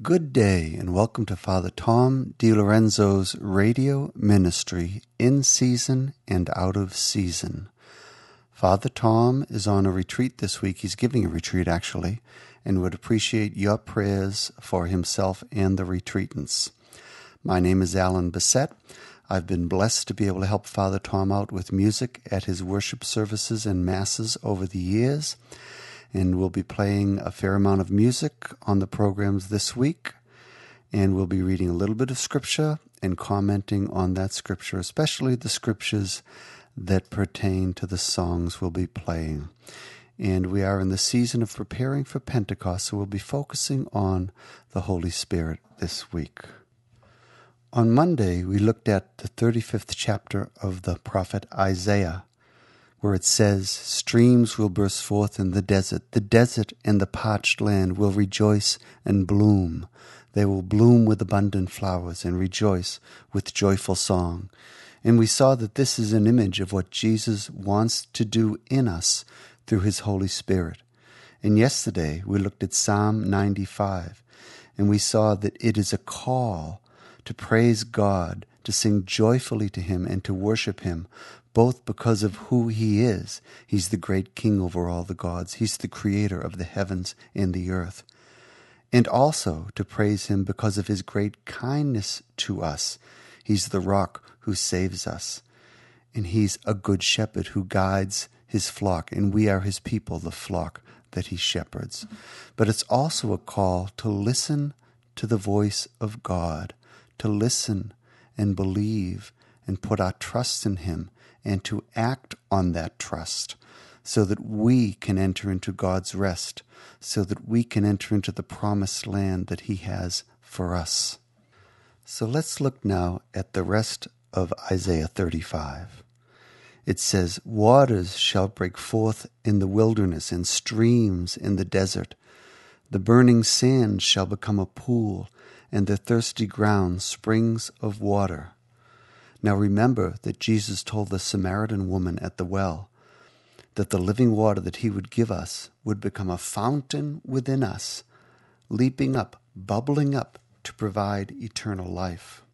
Good day and welcome to Father Tom DiLorenzo's radio ministry in season and out of season. Father Tom is on a retreat this week. He's giving a retreat actually, and would appreciate your prayers for himself and the retreatants. My name is Alan Bassett. I've been blessed to be able to help Father Tom out with music at his worship services and masses over the years. And we'll be playing a fair amount of music on the programs this week. And we'll be reading a little bit of scripture and commenting on that scripture, especially the scriptures that pertain to the songs we'll be playing. And we are in the season of preparing for Pentecost, so we'll be focusing on the Holy Spirit this week. On Monday, we looked at the 35th chapter of the prophet Isaiah, where it says, "Streams will burst forth in the desert and the parched land will rejoice and bloom. They will bloom with abundant flowers and rejoice with joyful song." And we saw that this is an image of what Jesus wants to do in us through his Holy Spirit. And yesterday we looked at Psalm 95, and we saw that it is a call to praise God, to sing joyfully to him and to worship him, both because of who he is. He's the great king over all the gods. He's the creator of the heavens and the earth. And also to praise him because of his great kindness to us. He's the rock who saves us. And he's a good shepherd who guides his flock. And we are his people, the flock that he shepherds. But it's also a call to listen to the voice of God, to listen and believe and put our trust in him, and to act on that trust so that we can enter into God's rest, so that we can enter into the promised land that he has for us. So let's look now at the rest of Isaiah 35. It says, "Waters shall break forth in the wilderness and streams in the desert. The burning sand shall become a pool, and the thirsty ground springs of water." Now remember that Jesus told the Samaritan woman at the well that the living water that he would give us would become a fountain within us, leaping up, bubbling up to provide eternal life.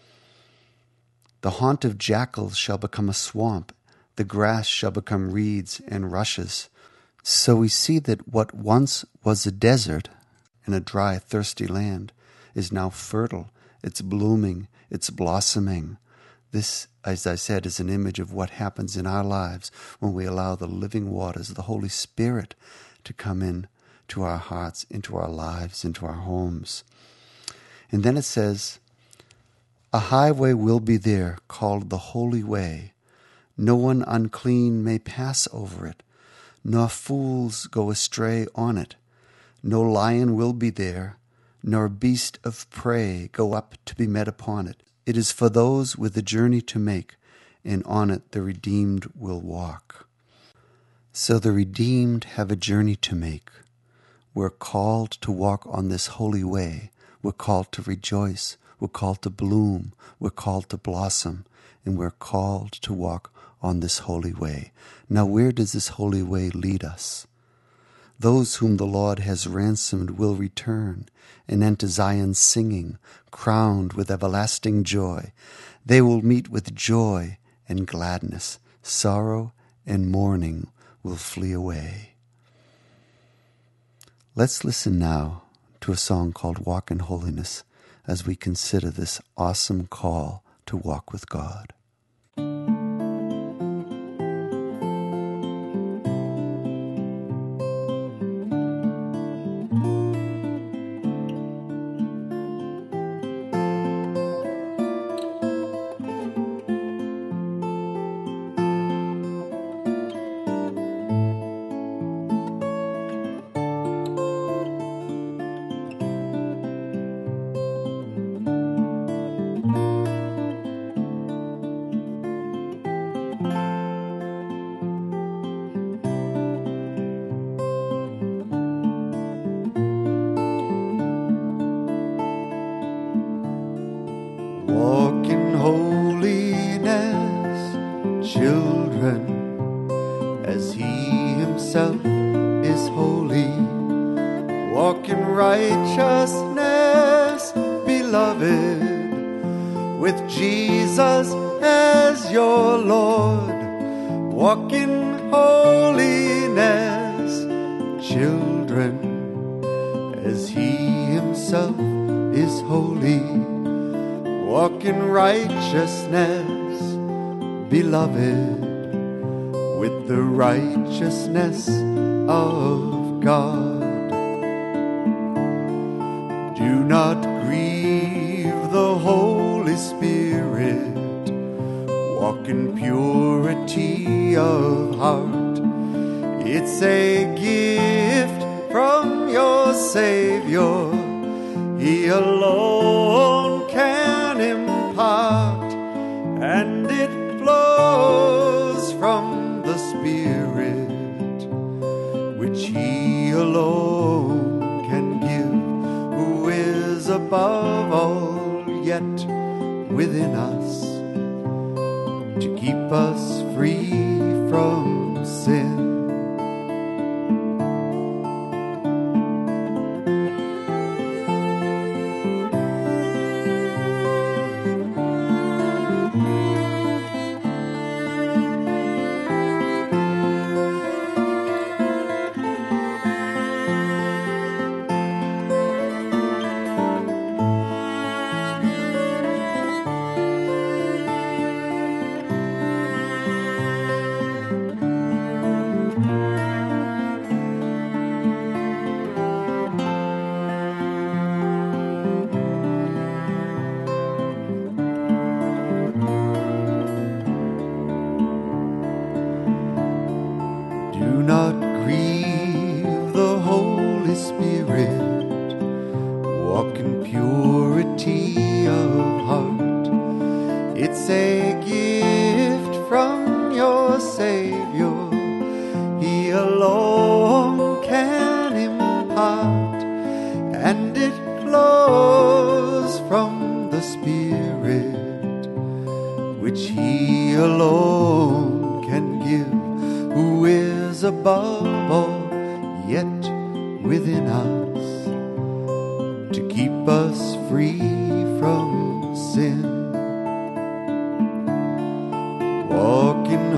"The haunt of jackals shall become a swamp. The grass shall become reeds and rushes." So we see that what once was a desert and a dry, thirsty land is now fertile. It's blooming. It's blossoming. This, as I said, is an image of what happens in our lives when we allow the living waters, the Holy Spirit, to come in to our hearts, into our lives, into our homes. And then it says, "A highway will be there called the Holy Way. No one unclean may pass over it, nor fools go astray on it. No lion will be there, nor beast of prey go up to be met upon it. It is for those with a journey to make, and on it the redeemed will walk." So the redeemed have a journey to make. We're called to walk on this holy way. We're called to rejoice. We're called to bloom. We're called to blossom. And we're called to walk on this holy way. Now, where does this holy way lead us? "Those whom the Lord has ransomed will return and enter Zion singing, crowned with everlasting joy. They will meet with joy and gladness. Sorrow and mourning will flee away." Let's listen now to a song called "Walk in Holiness" as we consider this awesome call to walk with God. with Jesus as your Lord. Walk in holiness, children, as He Himself is holy. Walk in righteousness, beloved, with the righteousness of God. Do not grieve the Holy Spirit. Walk in purity of heart. It's a gift from your Savior. He alone can impart, and it flows from the Spirit, which He alone can give, who is above all, yet within us, to keep us free from sin. Do not grieve the Holy Spirit. Walk in purity of heart. It's a gift from your Savior. He alone can impart, and it flows from the Spirit, which He alone can give, who is above all, yet within us, to keep us free from sin. Walk in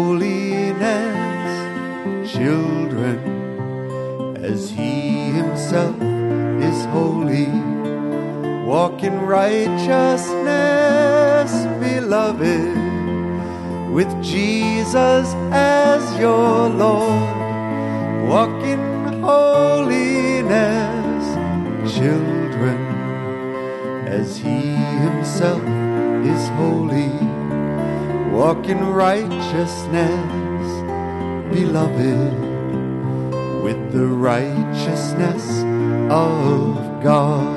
holiness, children, as He Himself is holy. Walk in righteousness, beloved, with Jesus as your Lord. Walk in holiness, children, as He Himself is holy. Walk in righteousness, beloved, with the righteousness of God.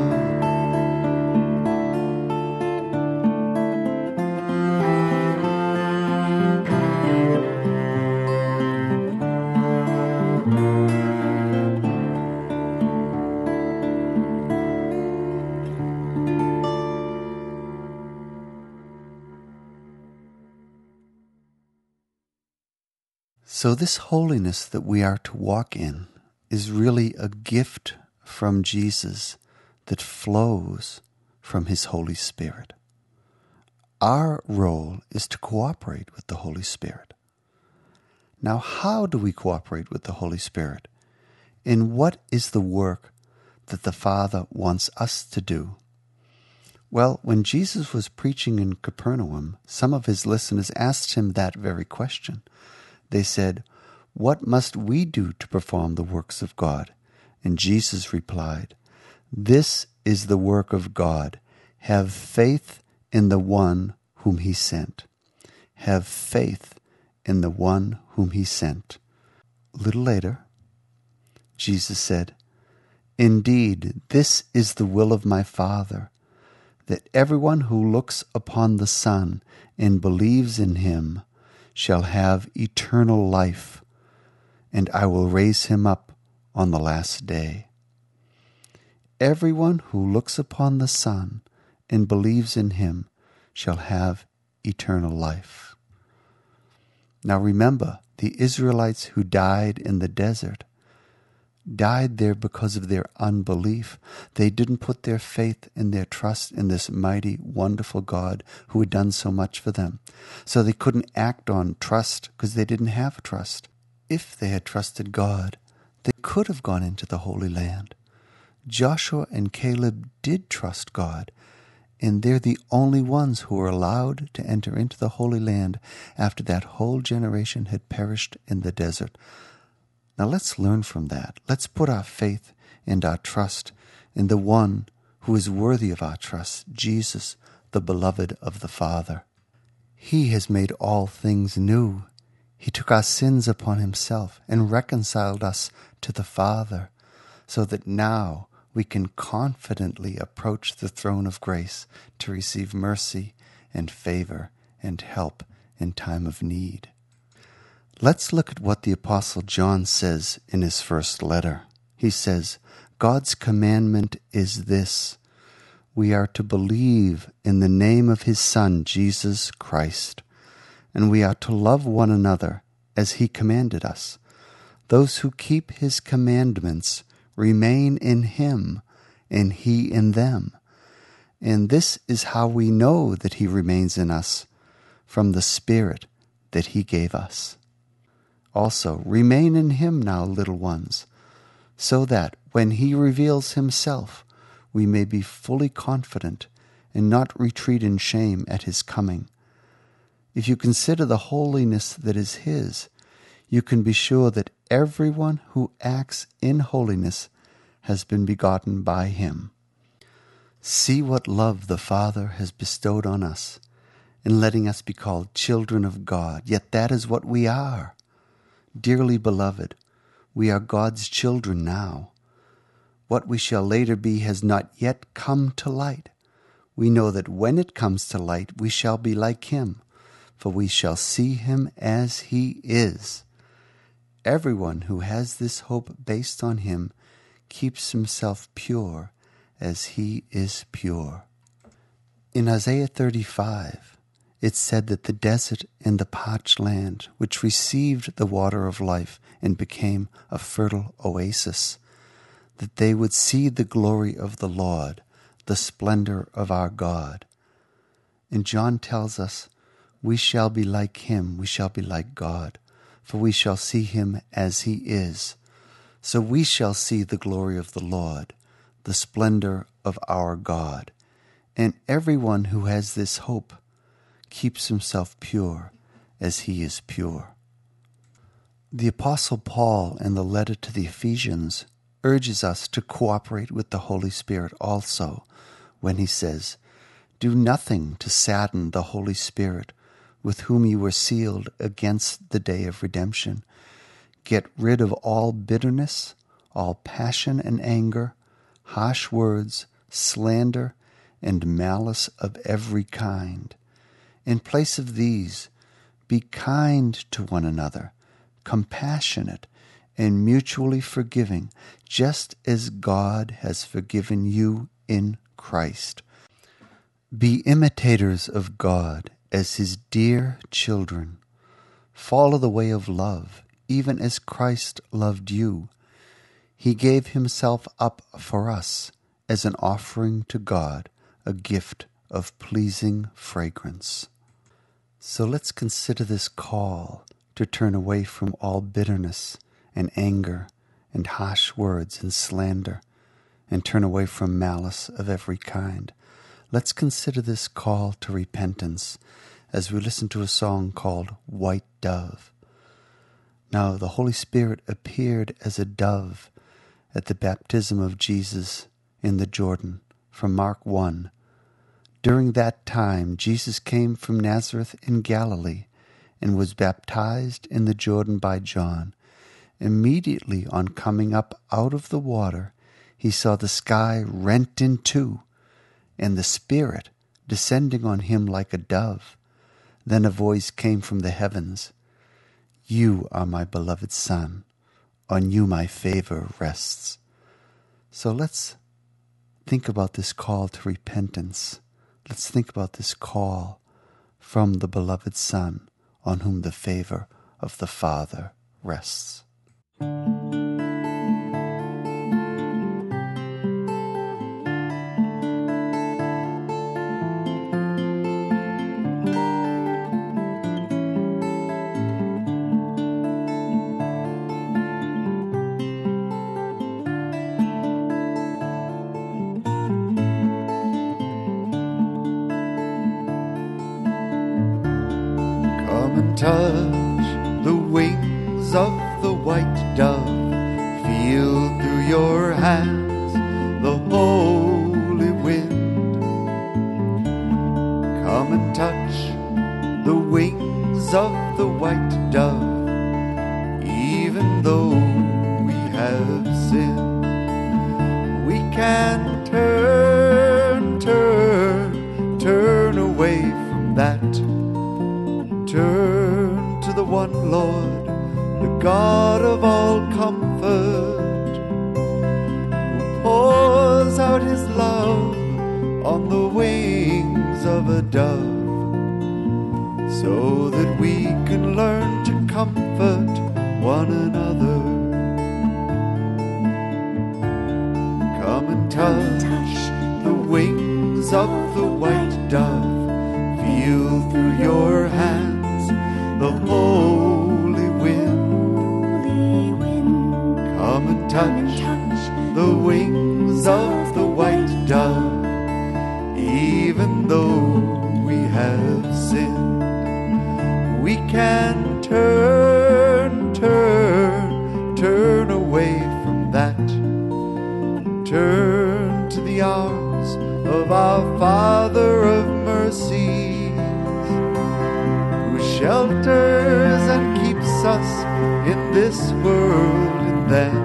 So this holiness that we are to walk in is really a gift from Jesus that flows from His Holy Spirit. Our role is to cooperate with the Holy Spirit. Now, how do we cooperate with the Holy Spirit? And what is the work that the Father wants us to do? Well, when Jesus was preaching in Capernaum, some of His listeners asked Him that very question. They said, "What must we do to perform the works of God?" And Jesus replied, "This is the work of God. Have faith in the one whom He sent." Have faith in the one whom He sent. A little later, Jesus said, "Indeed, this is the will of my Father, that everyone who looks upon the Son and believes in Him shall have eternal life, and I will raise him up on the last day." Everyone who looks upon the Son and believes in Him shall have eternal life. Now remember, the Israelites who died in the desert died there because of their unbelief. They didn't put their faith and their trust in this mighty, wonderful God who had done so much for them. So they couldn't act on trust because they didn't have trust. If they had trusted God, they could have gone into the Holy Land. Joshua and Caleb did trust God, and they're the only ones who were allowed to enter into the Holy Land after that whole generation had perished in the desert. Now let's learn from that. Let's put our faith and our trust in the one who is worthy of our trust, Jesus, the beloved of the Father. He has made all things new. He took our sins upon himself and reconciled us to the Father, so that now we can confidently approach the throne of grace to receive mercy and favor and help in time of need. Let's look at what the Apostle John says in his first letter. He says, God's commandment is this: we are to believe in the name of his Son, Jesus Christ, and we are to love one another as he commanded us. Those who keep his commandments remain in him, and he in them. And this is how we know that he remains in us, from the Spirit that he gave us. Also, remain in him now, little ones, so that when he reveals himself, we may be fully confident and not retreat in shame at his coming. If you consider the holiness that is his, you can be sure that everyone who acts in holiness has been begotten by him. See what love the Father has bestowed on us in letting us be called children of God, yet that is what we are. Dearly beloved, we are God's children now. What we shall later be has not yet come to light. We know that when it comes to light, we shall be like him, for we shall see him as he is. Everyone who has this hope based on him keeps himself pure as he is pure. In Isaiah 35, it said that the desert and the parched land, which received the water of life and became a fertile oasis, that they would see the glory of the Lord, the splendor of our God. And John tells us, we shall be like him, we shall be like God, for we shall see him as he is. So we shall see the glory of the Lord, the splendor of our God. And everyone who has this hope keeps himself pure as he is pure. The Apostle Paul, in the letter to the Ephesians, urges us to cooperate with the Holy Spirit also when he says, do nothing to sadden the Holy Spirit, with whom you were sealed against the day of redemption. Get rid of all bitterness, all passion and anger, harsh words, slander, and malice of every kind. In place of these, be kind to one another, compassionate, and mutually forgiving, just as God has forgiven you in Christ. Be imitators of God as his dear children. Follow the way of love, even as Christ loved you. He gave himself up for us as an offering to God, a gift of pleasing fragrance. So let's consider this call to turn away from all bitterness and anger and harsh words and slander, and turn away from malice of every kind. Let's consider this call to repentance as we listen to a song called White Dove. Now the Holy Spirit appeared as a dove at the baptism of Jesus in the Jordan, from Mark 1. During that time, Jesus came from Nazareth in Galilee and was baptized in the Jordan by John. Immediately on coming up out of the water, he saw the sky rent in two, and the Spirit descending on him like a dove. Then a voice came from the heavens, "You are my beloved Son. On you my favor rests." So let's think about this call to repentance. Let's think about this call from the beloved Son, on whom the favor of the Father rests. touch the wings of the white dove. Feel through your hands the holy wind. Come and touch the wings of the white dove. Even though we have sinned, we can turn away from that. Turn to the one Lord, the God of all comfort, who pours out his love on the wings of a dove, so that we can learn to comfort one another. Come and touch the wings of the white dove. Feel through your hands the holy wind. Come and touch the wings of the white dove. Even though we have sinned, we can turn away from that. Turn to the arms of our Father of mercies, who shelters and keeps us in this world, and then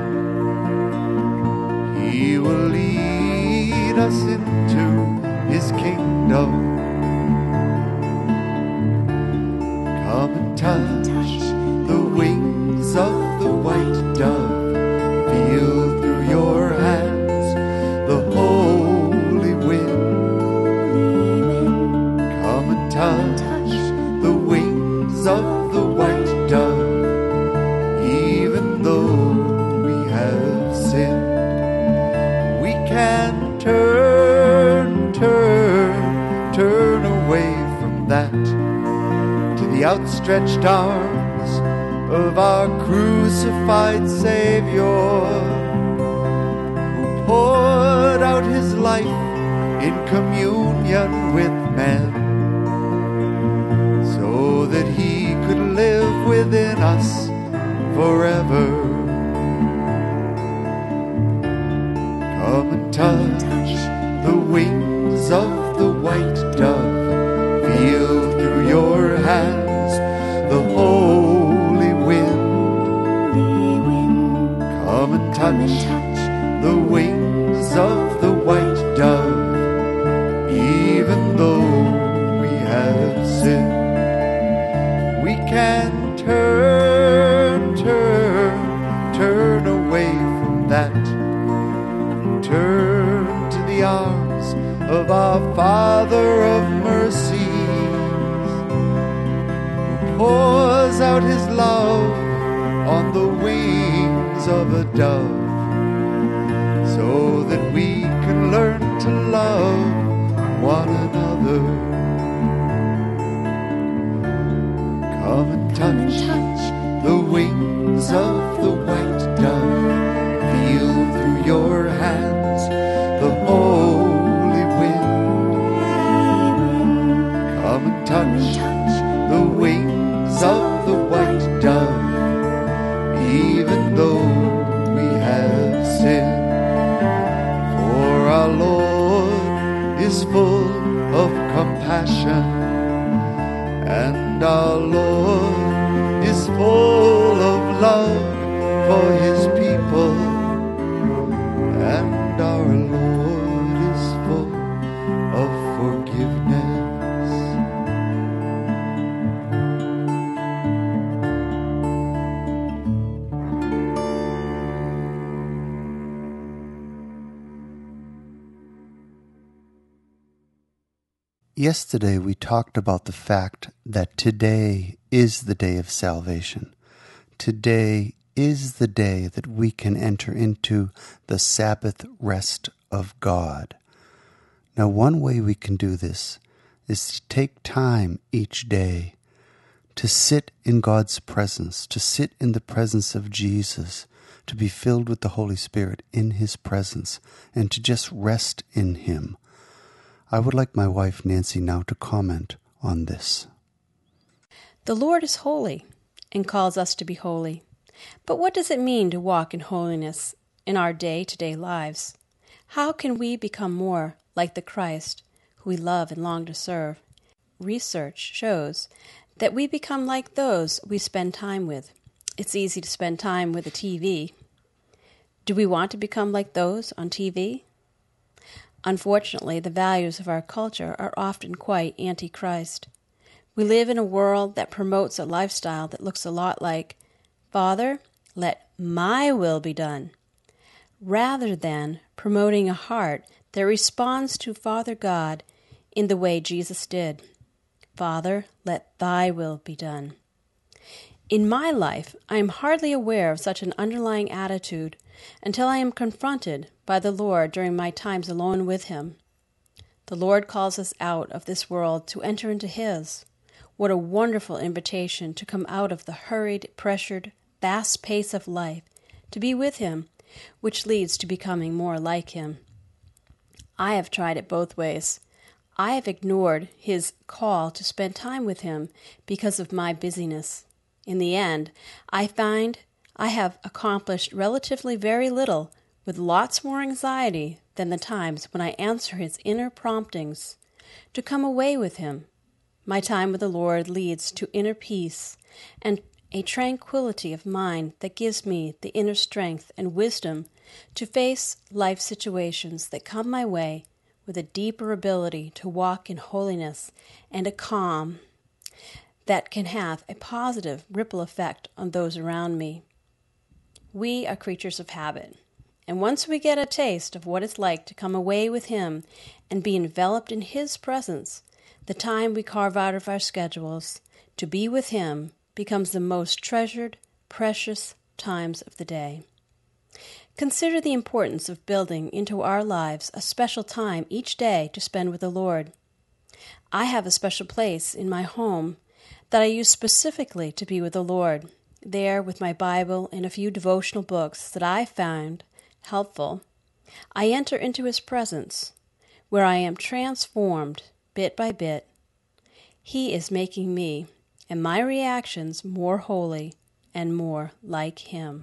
he will lead us into his kingdom. Come and touch the wings of the white dove. Feel through your hands the holy wind. Come and touch the wings of the white dove. Even though we have sinned, we can turn away from that. The outstretched arms of our crucified Savior, who poured out his life in communion with men, so that he could live within us forever. Come and touch the wings of the white dove. Feel through your hands the holy wind. Come and touch the wings of the white dove. Even though we have sinned, we can turn away from that. Turn to the arms of our Father of mercy, pours out his love on the wings of a dove, so that we can learn to love one another. Come and touch the wings of the white dove. Feel through your hands the holy wind. Come and touch the wings of the white dove. Even though we have sinned, for our Lord is full of compassion, and our Lord is full of love for his people, and our Lord is full of forgiveness. Yesterday we talked about the fact that today is the day of salvation. Today is the day that we can enter into the Sabbath rest of God. Now, one way we can do this is to take time each day to sit in God's presence, to sit in the presence of Jesus, to be filled with the Holy Spirit in his presence, and to just rest in him. I would like my wife Nancy now to comment on this. The Lord is holy and calls us to be holy. But what does it mean to walk in holiness in our day-to-day lives? How can we become more like the Christ who we love and long to serve? Research shows that we become like those we spend time with. It's easy to spend time with a TV. Do we want to become like those on TV? Unfortunately, the values of our culture are often quite anti-Christ. We live in a world that promotes a lifestyle that looks a lot like, Father, let my will be done, rather than promoting a heart that responds to Father God in the way Jesus did. Father, let thy will be done. In my life, I am hardly aware of such an underlying attitude until I am confronted by the Lord during my times alone with Him. The Lord calls us out of this world to enter into His. What a wonderful invitation to come out of the hurried, pressured, fast pace of life, to be with Him, which leads to becoming more like Him. I have tried it both ways. I have ignored His call to spend time with Him because of my busyness. In the end, I find I have accomplished relatively very little with lots more anxiety than the times when I answer His inner promptings to come away with Him. My time with the Lord leads to inner peace and a tranquility of mind that gives me the inner strength and wisdom to face life situations that come my way with a deeper ability to walk in holiness and a calm that can have a positive ripple effect on those around me. We are creatures of habit, and once we get a taste of what it's like to come away with Him and be enveloped in His presence, the time we carve out of our schedules to be with Him becomes the most treasured, precious times of the day. Consider the importance of building into our lives a special time each day to spend with the Lord. I have a special place in my home that I use specifically to be with the Lord. There, with my Bible and a few devotional books that I found helpful, I enter into His presence, where I am transformed bit by bit. He is making me and my reactions more holy and more like Him.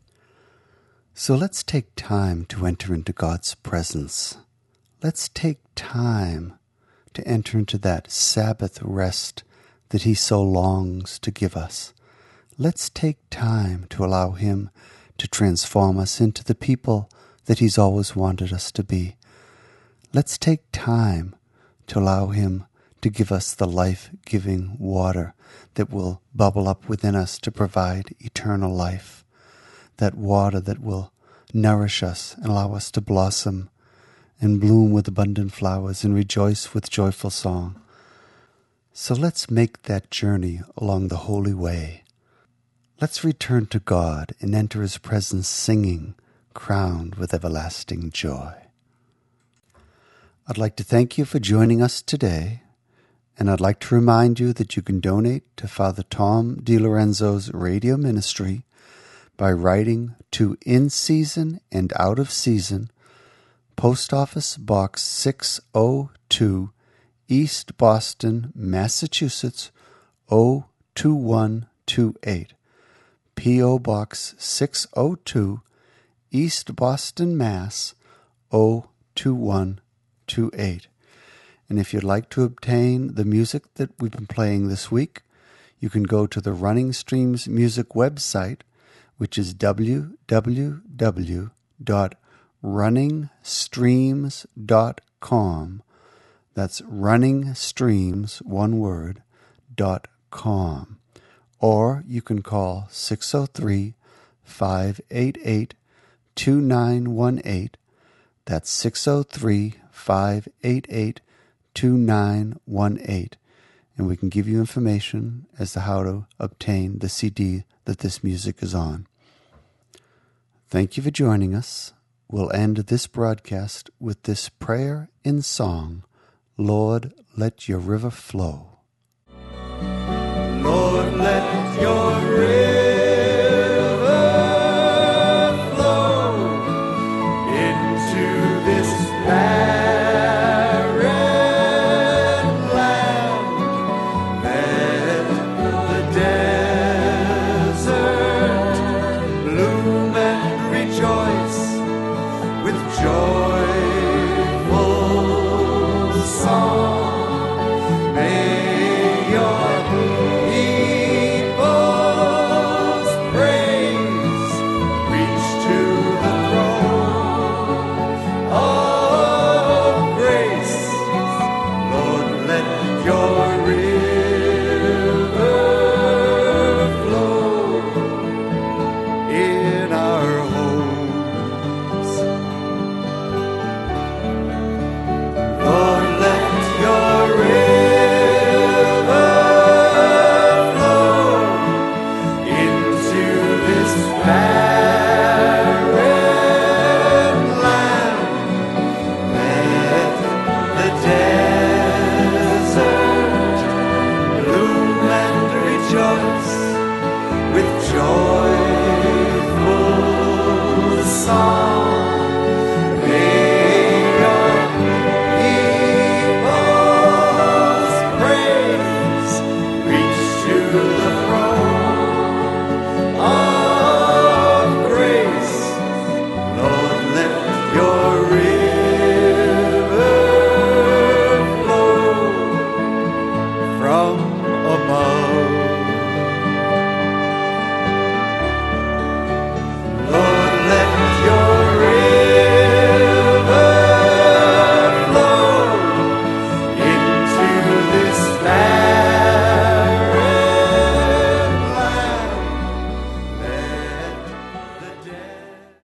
So let's take time to enter into God's presence. Let's take time to enter into that Sabbath rest that He so longs to give us. Let's take time to allow Him to transform us into the people that He's always wanted us to be. Let's take time to allow Him to give us the life-giving water that will bubble up within us to provide eternal life. That water that will nourish us and allow us to blossom and bloom with abundant flowers and rejoice with joyful song. So let's make that journey along the holy way. Let's return to God and enter His presence singing, crowned with everlasting joy. I'd like to thank you for joining us today, and I'd like to remind you that you can donate to Father Tom DiLorenzo's radio ministry by writing to In Season and Out of Season, Post Office Box 602, East Boston, Massachusetts, 02128. P.O. Box 602, East Boston, Mass. 02128. And if you'd like to obtain the music that we've been playing this week, you can go to the Running Streams music website, which is www.runningstreams.com. That's runningstreams, one word, .com. Or you can call 603-588-2918. That's 603-588-2918. And we can give you information as to how to obtain the CD that this music is on. Thank you for joining us. We'll end this broadcast with this prayer in song, Lord, let your river flow. Lord, let your river